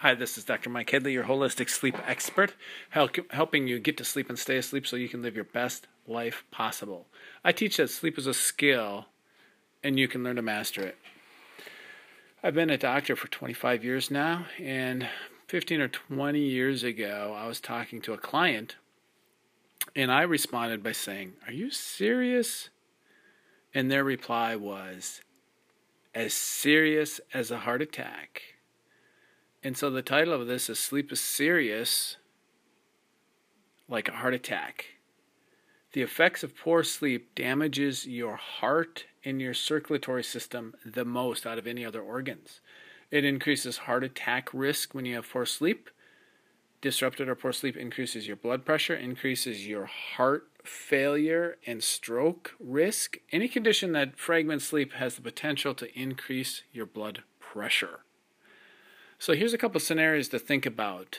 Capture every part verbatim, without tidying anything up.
Hi, this is Doctor Mike Headley, your holistic sleep expert, help, helping you get to sleep and stay asleep so you can live your best life possible. I teach that sleep is a skill and you can learn to master it. I've been a doctor for twenty-five years now, and fifteen or twenty years ago, I was talking to a client, and I responded by saying, "Are you serious?" And their reply was, "As serious as a heart attack." And so the title of this is Sleep is Serious Like a Heart Attack. The effects of poor sleep damages your heart and your circulatory system the most out of any other organs. It increases heart attack risk when you have poor sleep. Disrupted or poor sleep increases your blood pressure, increases your heart failure and stroke risk. Any condition that fragments sleep has the potential to increase your blood pressure. So here's a couple scenarios to think about.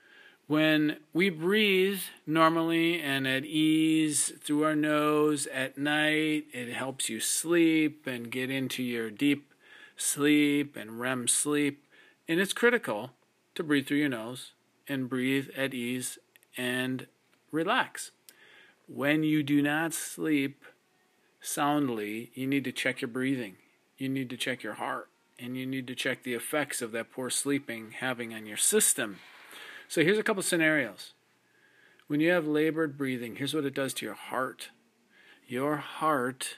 When we breathe normally and at ease through our nose at night, it helps you sleep and get into your deep sleep and R E M sleep. And it's critical to breathe through your nose and breathe at ease and relax. When you do not sleep soundly, you need to check your breathing. You need to check your heart. And you need to check the effects of that poor sleeping having on your system. So here's a couple scenarios. When you have labored breathing, here's what it does to your heart. Your heart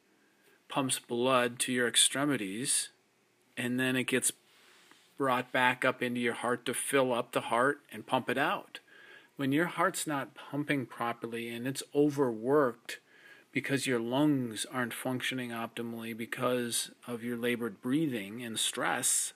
pumps blood to your extremities, and then it gets brought back up into your heart to fill up the heart and pump it out. When your heart's not pumping properly and it's overworked because your lungs aren't functioning optimally because of your labored breathing and stress,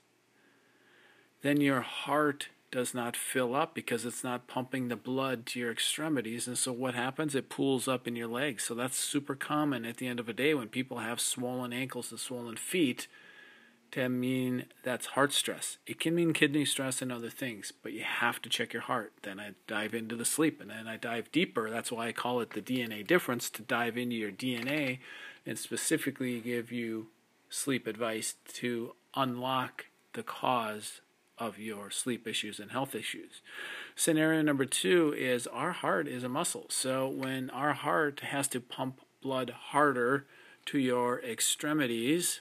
then your heart does not fill up because it's not pumping the blood to your extremities. And so what happens? It pools up in your legs. So that's super common at the end of a day when people have swollen ankles and swollen feet to mean that's heart stress. It can mean kidney stress and other things, but you have to check your heart. Then I dive into the sleep, and then I dive deeper. That's why I call it the D N A difference, to dive into your D N A and specifically give you sleep advice to unlock the cause of your sleep issues and health issues. Scenario number two is our heart is a muscle. So when our heart has to pump blood harder to your extremities,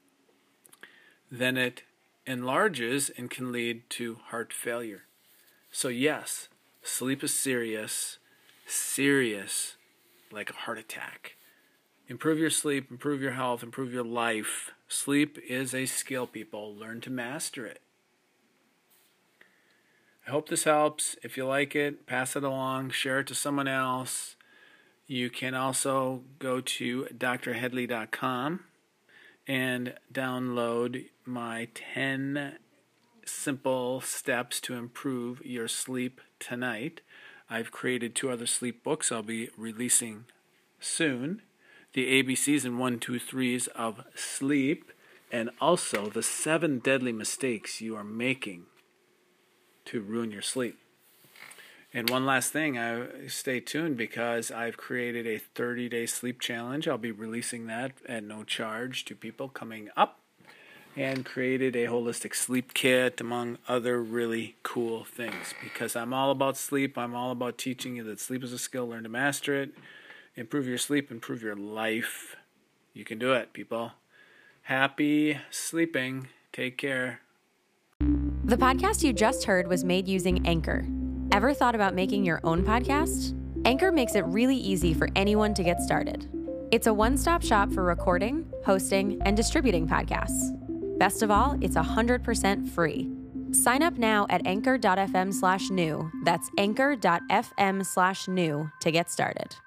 then it enlarges and can lead to heart failure. So yes, sleep is serious, serious like a heart attack. Improve your sleep, improve your health, improve your life. Sleep is a skill, people. Learn to master it. I hope this helps. If you like it, pass it along, share it to someone else. You can also go to D R headley dot com and download my ten simple steps to improve your sleep tonight. I've created two other sleep books I'll be releasing soon. The A B Cs and one, two, threes of sleep, and also the seven deadly mistakes you are making to ruin your sleep. And one last thing, I stay tuned because I've created a thirty-day sleep challenge. I'll be releasing that at no charge to people coming up, and created a holistic sleep kit, among other really cool things. Because I'm all about sleep. I'm all about teaching you that sleep is a skill. Learn to master it. Improve your sleep. Improve your life. You can do it, people. Happy sleeping. Take care. The podcast you just heard was made using Anchor. Ever thought about making your own podcast? Anchor makes it really easy for anyone to get started. It's a one-stop shop for recording, hosting, and distributing podcasts. Best of all, it's one hundred percent free. Sign up now at anchor dot f m slash new. That's anchor dot f m slash new to get started.